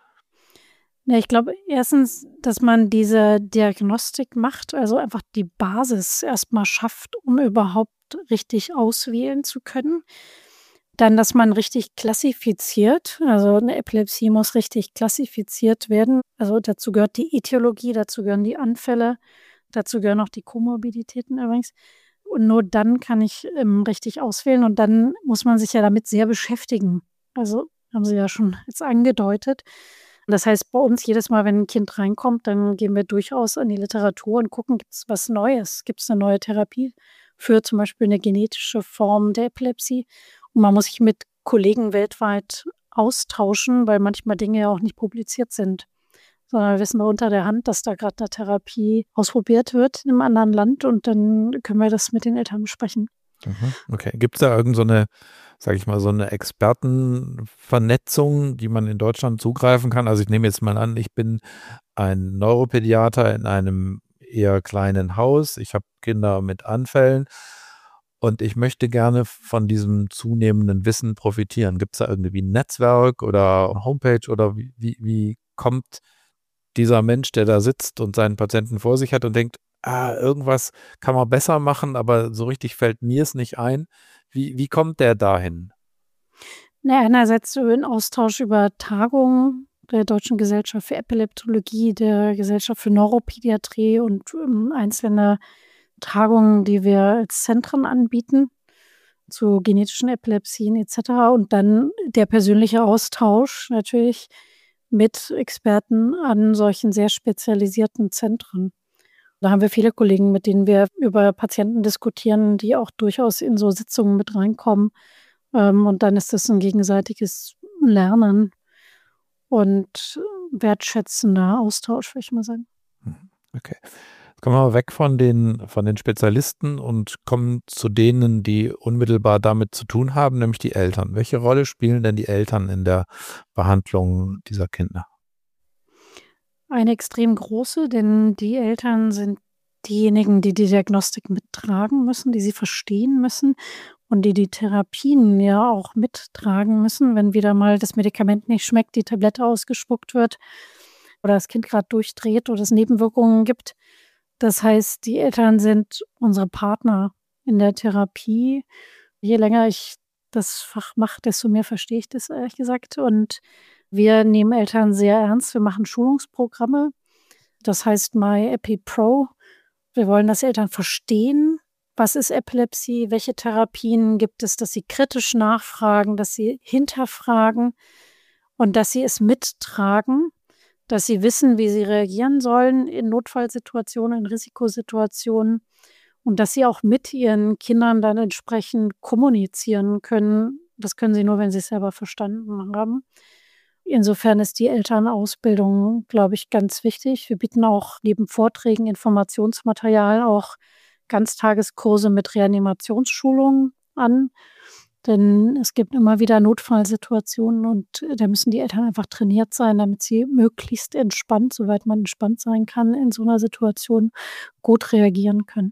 Ja, ich glaube erstens, dass man diese Diagnostik macht, also einfach die Basis erstmal schafft, um überhaupt richtig auswählen zu können. Dann, dass man richtig klassifiziert, also eine Epilepsie muss richtig klassifiziert werden. Also dazu gehört die Etiologie, dazu gehören die Anfälle, dazu gehören auch die Komorbiditäten übrigens. Und nur dann kann ich richtig auswählen und dann muss man sich ja damit sehr beschäftigen. Also haben Sie ja schon jetzt angedeutet. Das heißt, bei uns jedes Mal, wenn ein Kind reinkommt, dann gehen wir durchaus an die Literatur und gucken, gibt es was Neues? Gibt es eine neue Therapie für zum Beispiel eine genetische Form der Epilepsie? Und man muss sich mit Kollegen weltweit austauschen, weil manchmal Dinge ja auch nicht publiziert sind. Sondern wir wissen wir unter der Hand, dass da gerade eine Therapie ausprobiert wird in einem anderen Land und dann können wir das mit den Eltern besprechen. Okay. Gibt es da irgend so eine, sage ich mal, so eine Expertenvernetzung, die man in Deutschland zugreifen kann? Also ich nehme jetzt mal an, ich bin ein Neuropädiater in einem eher kleinen Haus. Ich habe Kinder mit Anfällen. Und ich möchte gerne von diesem zunehmenden Wissen profitieren. Gibt es da irgendwie ein Netzwerk oder Homepage oder wie kommt dieser Mensch, der da sitzt und seinen Patienten vor sich hat und denkt, irgendwas kann man besser machen, aber so richtig fällt mir es nicht ein. Wie kommt der dahin? Na, einerseits so ein Austausch über Tagungen der Deutschen Gesellschaft für Epileptologie, der Gesellschaft für Neuropädiatrie und einzelne Tagungen, die wir als Zentren anbieten zu genetischen Epilepsien etc. Und dann der persönliche Austausch natürlich mit Experten an solchen sehr spezialisierten Zentren. Da haben wir viele Kollegen, mit denen wir über Patienten diskutieren, die auch durchaus in so Sitzungen mit reinkommen. Und dann ist das ein gegenseitiges Lernen und wertschätzender Austausch, würde ich mal sagen. Okay. Jetzt kommen wir weg von den Spezialisten und kommen zu denen, die unmittelbar damit zu tun haben, nämlich die Eltern. Welche Rolle spielen denn die Eltern in der Behandlung dieser Kinder? Eine extrem große, denn die Eltern sind diejenigen, die die Diagnostik mittragen müssen, die sie verstehen müssen und die Therapien ja auch mittragen müssen, wenn wieder mal das Medikament nicht schmeckt, die Tablette ausgespuckt wird oder das Kind gerade durchdreht oder es Nebenwirkungen gibt. Das heißt, die Eltern sind unsere Partner in der Therapie. Je länger ich das Fach mache, desto mehr verstehe ich das, ehrlich gesagt. Und wir nehmen Eltern sehr ernst. Wir machen Schulungsprogramme. Das heißt MyEpiPro. Wir wollen, dass Eltern verstehen, was ist Epilepsie, welche Therapien gibt es, dass sie kritisch nachfragen, dass sie hinterfragen und dass sie es mittragen, dass sie wissen, wie sie reagieren sollen in Notfallsituationen, in Risikosituationen und dass sie auch mit ihren Kindern dann entsprechend kommunizieren können. Das können sie nur, wenn sie es selber verstanden haben. Insofern ist die Elternausbildung, glaube ich, ganz wichtig. Wir bieten auch neben Vorträgen, Informationsmaterial auch Ganztageskurse mit Reanimationsschulungen an. Denn es gibt immer wieder Notfallsituationen und da müssen die Eltern einfach trainiert sein, damit sie möglichst entspannt, soweit man entspannt sein kann, in so einer Situation gut reagieren können.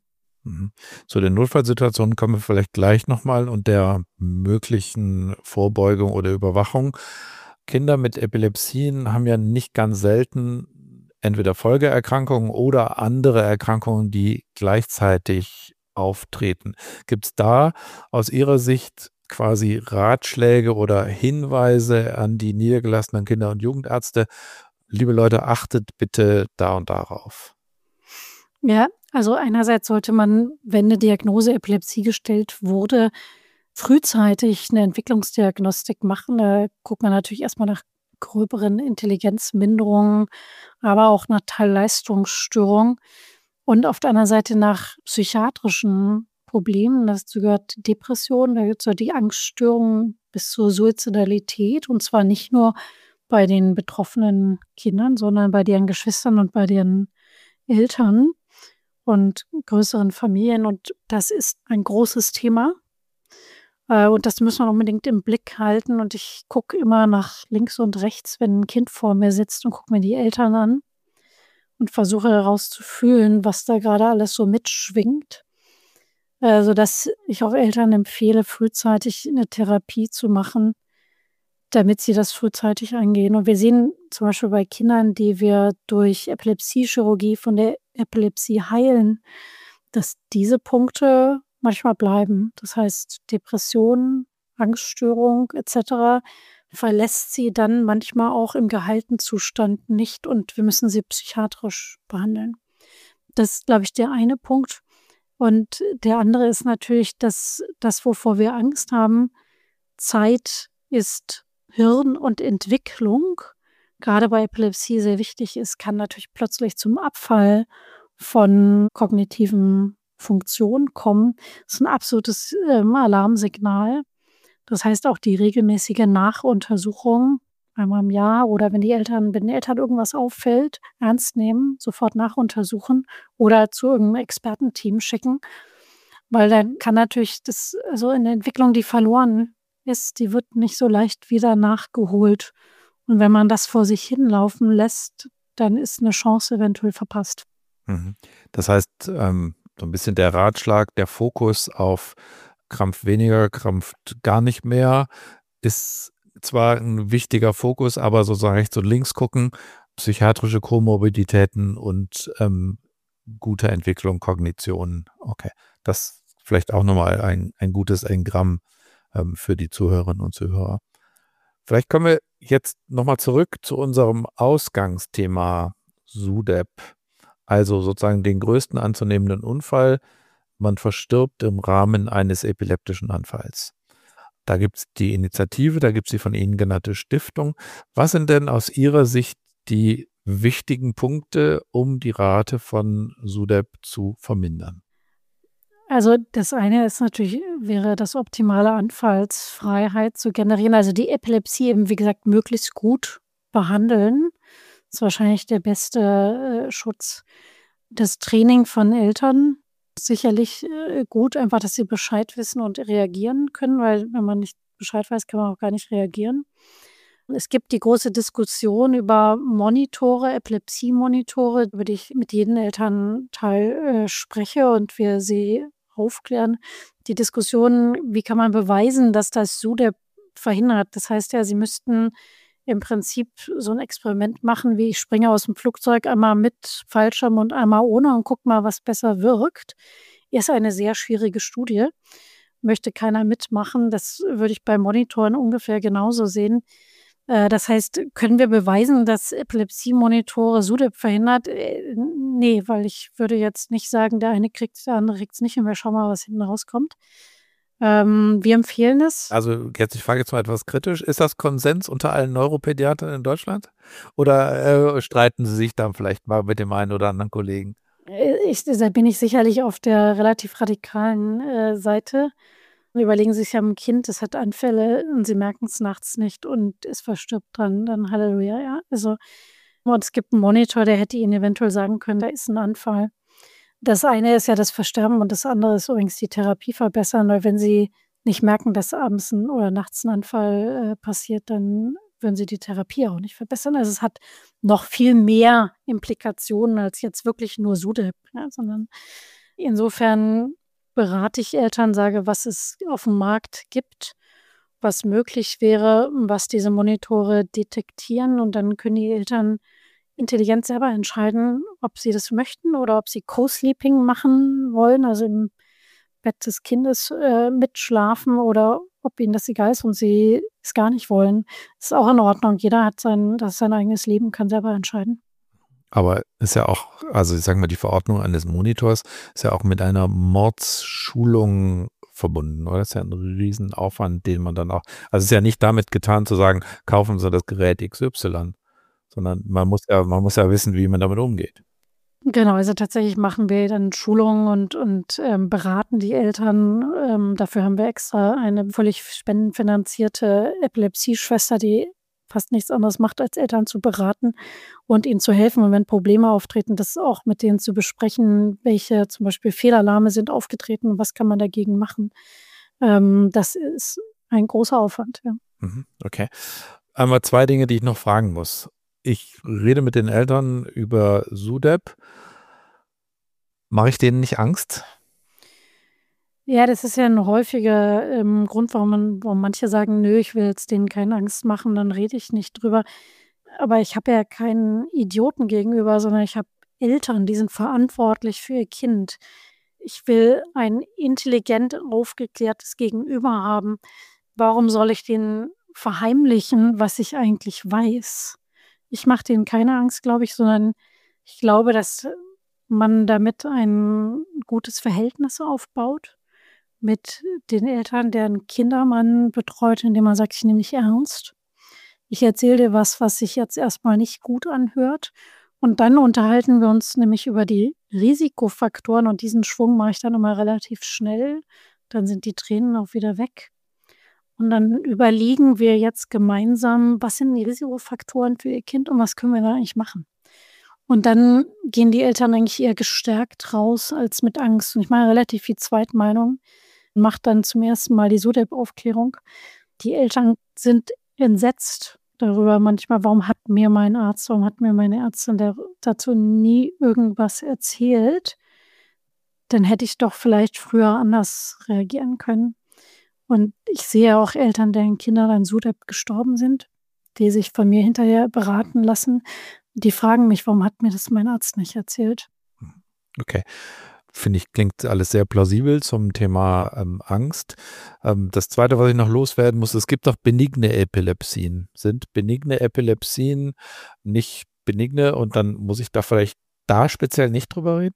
Zu den Notfallsituationen kommen wir vielleicht gleich nochmal und der möglichen Vorbeugung oder Überwachung. Kinder mit Epilepsien haben ja nicht ganz selten entweder Folgeerkrankungen oder andere Erkrankungen, die gleichzeitig auftreten. Gibt es da aus Ihrer Sicht quasi Ratschläge oder Hinweise an die niedergelassenen Kinder- und Jugendärzte? Liebe Leute, achtet bitte da und darauf. Ja, also einerseits sollte man, wenn eine Diagnose Epilepsie gestellt wurde, frühzeitig eine Entwicklungsdiagnostik machen. Da guckt man natürlich erstmal nach gröberen Intelligenzminderungen, aber auch nach Teilleistungsstörungen und auf der anderen Seite nach psychiatrischen Problemen. Dazu gehört Depression, da gehört die Angststörungen bis zur Suizidalität und zwar nicht nur bei den betroffenen Kindern, sondern bei deren Geschwistern und bei deren Eltern und größeren Familien und das ist ein großes Thema. Und das müssen wir unbedingt im Blick halten. Und ich gucke immer nach links und rechts, wenn ein Kind vor mir sitzt und gucke mir die Eltern an und versuche herauszufühlen, was da gerade alles so mitschwingt. Sodass ich auch Eltern empfehle, frühzeitig eine Therapie zu machen, damit sie das frühzeitig angehen. Und wir sehen zum Beispiel bei Kindern, die wir durch Epilepsiechirurgie von der Epilepsie heilen, dass diese Punkte manchmal bleiben. Das heißt, Depression, Angststörung etc. verlässt sie dann manchmal auch im geheilten Zustand nicht und wir müssen sie psychiatrisch behandeln. Das ist, glaube ich, der eine Punkt. Und der andere ist natürlich, dass das, wovor wir Angst haben, Zeit ist Hirn und Entwicklung, gerade bei Epilepsie sehr wichtig ist, kann natürlich plötzlich zum Abfall von kognitiven Funktionen kommen. Das ist ein absolutes Alarmsignal. Das heißt auch die regelmäßige Nachuntersuchung einmal im Jahr oder wenn den Eltern irgendwas auffällt, ernst nehmen, sofort nachuntersuchen oder zu irgendeinem Expertenteam schicken, weil dann kann natürlich eine Entwicklung, die verloren ist, die wird nicht so leicht wieder nachgeholt. Und wenn man das vor sich hinlaufen lässt, dann ist eine Chance eventuell verpasst. Das heißt, so ein bisschen der Ratschlag, der Fokus auf Krampf weniger, Krampf gar nicht mehr, ist zwar ein wichtiger Fokus, aber sozusagen rechts und links gucken, psychiatrische Komorbiditäten und gute Entwicklung, Kognition. Okay, das vielleicht auch nochmal ein gutes Engramm für die Zuhörerinnen und Zuhörer. Vielleicht kommen wir jetzt nochmal zurück zu unserem Ausgangsthema SUDEP, also sozusagen den größten anzunehmenden Unfall. Man verstirbt im Rahmen eines epileptischen Anfalls. Da gibt es die Initiative, da gibt es die von Ihnen genannte Stiftung. Was sind denn aus Ihrer Sicht die wichtigen Punkte, um die Rate von SUDEP zu vermindern? Also das eine ist wäre das optimale Anfallsfreiheit zu generieren. Also die Epilepsie eben, wie gesagt, möglichst gut behandeln. Das ist wahrscheinlich der beste Schutz. Das Training von Eltern ist sicherlich gut, einfach, dass sie Bescheid wissen und reagieren können, weil wenn man nicht Bescheid weiß, kann man auch gar nicht reagieren. Es gibt die große Diskussion über Monitore, Epilepsie-Monitore, über die ich mit jedem Elternteil spreche und wir sie aufklären. Die Diskussion, wie kann man beweisen, dass das SUDEP verhindert? Das heißt ja, sie müssten im Prinzip so ein Experiment machen, wie ich springe aus dem Flugzeug einmal mit Fallschirm und einmal ohne und guck mal, was besser wirkt. Ist eine sehr schwierige Studie. Möchte keiner mitmachen. Das würde ich bei Monitoren ungefähr genauso sehen. Das heißt, können wir beweisen, dass Epilepsie-Monitore SUDEP verhindert? Nee, weil ich würde jetzt nicht sagen, der eine kriegt's, der andere kriegt's nicht und wir schauen mal, was hinten rauskommt. Wir empfehlen es. Also jetzt, ich frage jetzt mal etwas kritisch, ist das Konsens unter allen Neuropädiatern in Deutschland? Oder streiten Sie sich dann vielleicht mal mit dem einen oder anderen Kollegen? Da bin ich sicherlich auf der relativ radikalen Seite. Überlegen Sie sich, Sie haben ein Kind, das hat Anfälle und Sie merken es nachts nicht und es verstirbt dann Halleluja, ja. Also, und es gibt einen Monitor, der hätte Ihnen eventuell sagen können, da ist ein Anfall. Das eine ist ja das Versterben und das andere ist übrigens die Therapie verbessern, weil wenn Sie nicht merken, dass abends oder nachts ein Anfall passiert, dann würden Sie die Therapie auch nicht verbessern. Also, es hat noch viel mehr Implikationen als jetzt wirklich nur SUDEP, ja, sondern insofern berate ich Eltern, sage, was es auf dem Markt gibt, was möglich wäre, was diese Monitore detektieren und dann können die Eltern intelligent selber entscheiden, ob sie das möchten oder ob sie Co-Sleeping machen wollen, also im Bett des Kindes mitschlafen oder ob ihnen das egal ist und sie es gar nicht wollen. Das ist auch in Ordnung. Jeder hat sein eigenes Leben, kann selber entscheiden. Aber ist ja auch, also ich sage mal, die Verordnung eines Monitors ist ja auch mit einer Mordsschulung verbunden, oder? Das ist ja ein Riesenaufwand, den man dann auch, also es ist ja nicht damit getan zu sagen, kaufen Sie das Gerät XY, sondern man muss ja wissen, wie man damit umgeht. Genau, also tatsächlich machen wir dann Schulungen und beraten die Eltern. Dafür haben wir extra eine völlig spendenfinanzierte Epilepsie-Schwester, die fast nichts anderes macht, als Eltern zu beraten und ihnen zu helfen. Und wenn Probleme auftreten, das auch mit denen zu besprechen, welche zum Beispiel Fehlalarme sind aufgetreten und was kann man dagegen machen. Das ist ein großer Aufwand, ja. Okay. Einmal 2 Dinge, die ich noch fragen muss. Ich rede mit den Eltern über SUDEP. Mache ich denen nicht Angst? Ja, das ist ja ein häufiger Grund, warum manche sagen: „Nö, ich will jetzt denen keine Angst machen, dann rede ich nicht drüber.“ Aber ich habe ja keinen Idioten gegenüber, sondern ich habe Eltern, die sind verantwortlich für ihr Kind. Ich will ein intelligent aufgeklärtes Gegenüber haben. Warum soll ich denen verheimlichen, was ich eigentlich weiß? Ich mache denen keine Angst, glaube ich, sondern ich glaube, dass man damit ein gutes Verhältnis aufbaut mit den Eltern, deren Kinder man betreut, indem man sagt: „Ich nehme dich ernst. Ich erzähle dir was sich jetzt erstmal nicht gut anhört.“ Und dann unterhalten wir uns nämlich über die Risikofaktoren und diesen Schwung mache ich dann immer relativ schnell. Dann sind die Tränen auch wieder weg. Und dann überlegen wir jetzt gemeinsam, was sind die Risikofaktoren für ihr Kind und was können wir da eigentlich machen? Und dann gehen die Eltern eigentlich eher gestärkt raus als mit Angst. Und ich mache relativ viel Zweitmeinung, mache dann zum ersten Mal die SUDEP-Aufklärung. Die Eltern sind entsetzt darüber manchmal, warum hat mir meine Ärztin dazu nie irgendwas erzählt? Dann hätte ich doch vielleicht früher anders reagieren können. Und ich sehe auch Eltern, deren Kinder an SUDEP gestorben sind, die sich von mir hinterher beraten lassen. Die fragen mich: „Warum hat mir das mein Arzt nicht erzählt?“ Okay. Finde ich, klingt alles sehr plausibel zum Thema Angst. Das Zweite, was ich noch loswerden muss, es gibt doch benigne Epilepsien. Sind benigne Epilepsien nicht benigne und dann muss ich da vielleicht speziell nicht drüber reden?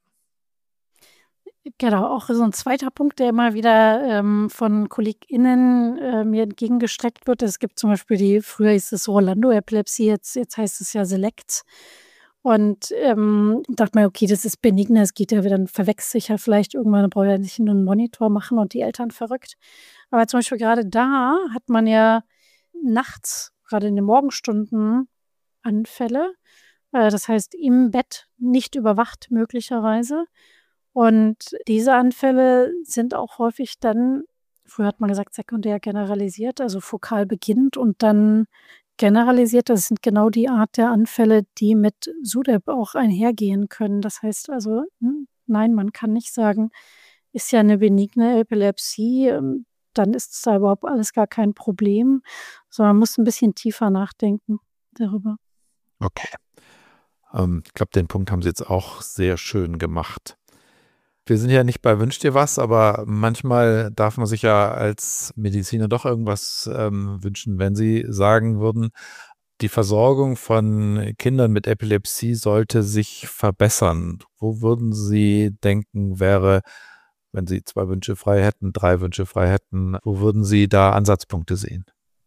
Genau, auch so ein zweiter Punkt, der immer wieder von KollegInnen mir entgegengestreckt wird. Es gibt zum Beispiel früher hieß es Rolando-Epilepsie, jetzt heißt es ja Select. Und dachte mir: „Okay, das ist benigner, es geht ja wieder, dann verwechsel ich ja vielleicht irgendwann, dann brauche ich ja nicht nur 'n Monitor machen und die Eltern verrückt.“ Aber zum Beispiel gerade da hat man ja nachts, gerade in den Morgenstunden, Anfälle. Das heißt, im Bett nicht überwacht möglicherweise. Und diese Anfälle sind auch häufig dann, früher hat man gesagt, sekundär generalisiert, also fokal beginnend und dann generalisiert. Das sind genau die Art der Anfälle, die mit SUDEP auch einhergehen können. Das heißt also, nein, man kann nicht sagen, ist ja eine benigne Epilepsie, dann ist da überhaupt alles gar kein Problem, sondern man muss ein bisschen tiefer nachdenken darüber. Okay. Ich glaube, den Punkt haben Sie jetzt auch sehr schön gemacht. Wir sind ja nicht bei Wünsch dir was, aber manchmal darf man sich ja als Mediziner doch irgendwas wünschen, wenn Sie sagen würden, die Versorgung von Kindern mit Epilepsie sollte sich verbessern. Wo würden Sie denken, wäre, wenn Sie 2 Wünsche frei hätten, 3 Wünsche frei hätten, wo würden Sie da Ansatzpunkte sehen?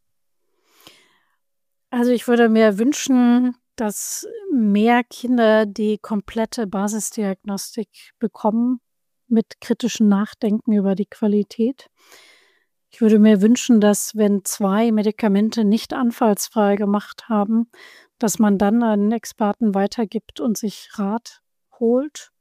Also ich würde mir wünschen, dass mehr Kinder die komplette Basisdiagnostik bekommen mit kritischem Nachdenken über die Qualität. Ich würde mir wünschen, dass wenn 2 Medikamente nicht anfallsfrei gemacht haben, dass man dann an Experten weitergibt und sich Rat holt.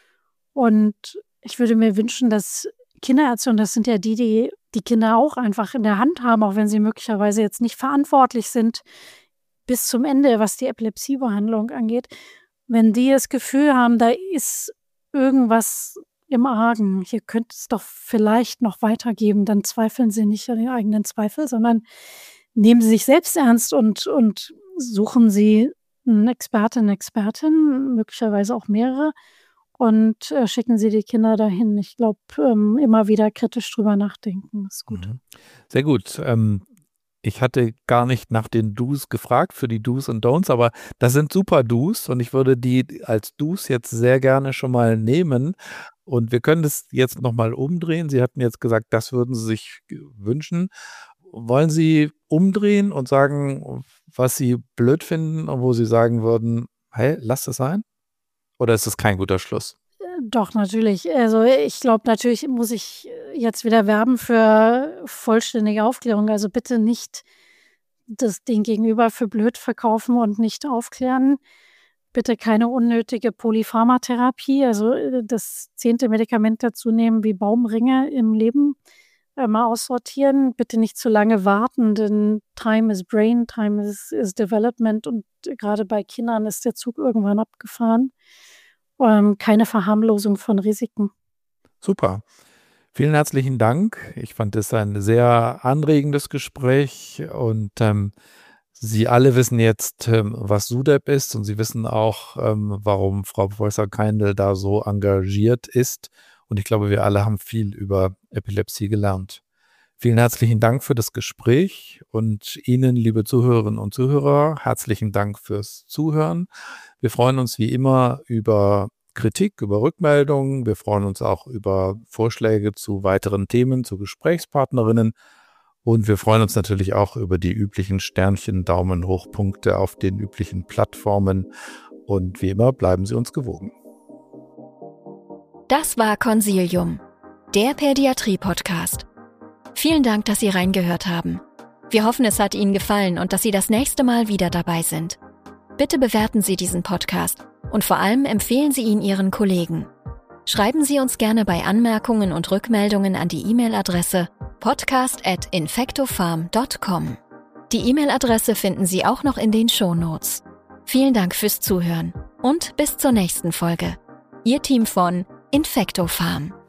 Und ich würde mir wünschen, dass Kinderärzte, und das sind ja die Kinder auch einfach in der Hand haben, auch wenn sie möglicherweise jetzt nicht verantwortlich sind bis zum Ende, was die Epilepsiebehandlung angeht, wenn die das Gefühl haben, da ist irgendwas im Argen, hier könnte es doch vielleicht noch weitergeben, dann zweifeln sie nicht an ihren eigenen Zweifel, sondern nehmen sie sich selbst ernst und suchen sie einen Expertin, möglicherweise auch mehrere, und schicken sie die Kinder dahin. Ich glaube, immer wieder kritisch drüber nachdenken ist gut. Sehr gut. Ich hatte gar nicht nach den Do's gefragt für die Do's und Don'ts, aber das sind super Do's und ich würde die als Do's jetzt sehr gerne schon mal nehmen. Und wir können das jetzt nochmal umdrehen. Sie hatten jetzt gesagt, das würden Sie sich wünschen. Wollen Sie umdrehen und sagen, was Sie blöd finden und wo Sie sagen würden, hey, lass das sein? Oder ist das kein guter Schluss? Doch, natürlich. Also ich glaube, natürlich muss ich jetzt wieder werben für vollständige Aufklärung. Also bitte nicht den Gegenüber für blöd verkaufen und nicht aufklären. Bitte keine unnötige Polypharmatherapie, also das 10. Medikament dazu nehmen wie Baumringe im Leben. Mal aussortieren. Bitte nicht zu lange warten, denn Time is Brain, Time is Development und gerade bei Kindern ist der Zug irgendwann abgefahren. Keine Verharmlosung von Risiken. Super. Vielen herzlichen Dank. Ich fand es ein sehr anregendes Gespräch und Sie alle wissen jetzt, was SUDEP ist und Sie wissen auch, warum Frau Professor Keindl da so engagiert ist. Und ich glaube, wir alle haben viel über Epilepsie gelernt. Vielen herzlichen Dank für das Gespräch und Ihnen, liebe Zuhörerinnen und Zuhörer, herzlichen Dank fürs Zuhören. Wir freuen uns wie immer über Kritik, über Rückmeldungen. Wir freuen uns auch über Vorschläge zu weiteren Themen, zu Gesprächspartnerinnen. Und wir freuen uns natürlich auch über die üblichen Sternchen, Daumen hoch, Punkte auf den üblichen Plattformen. Und wie immer bleiben Sie uns gewogen. Das war Consilium, der Pädiatrie-Podcast. Vielen Dank, dass Sie reingehört haben. Wir hoffen, es hat Ihnen gefallen und dass Sie das nächste Mal wieder dabei sind. Bitte bewerten Sie diesen Podcast und vor allem empfehlen Sie ihn Ihren Kollegen. Schreiben Sie uns gerne bei Anmerkungen und Rückmeldungen an die E-Mail-Adresse podcast@infectofarm.com. Die E-Mail-Adresse finden Sie auch noch in den Shownotes. Vielen Dank fürs Zuhören und bis zur nächsten Folge. Ihr Team von Infectofarm.